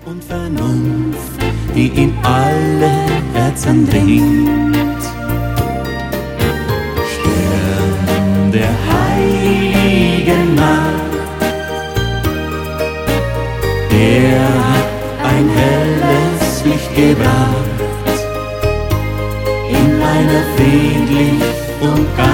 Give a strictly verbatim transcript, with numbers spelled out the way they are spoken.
und Vernunft, die in alle Herzen dringt. Stern der heiligen Nacht, er hat ein helles Licht gebracht in einer friedlich und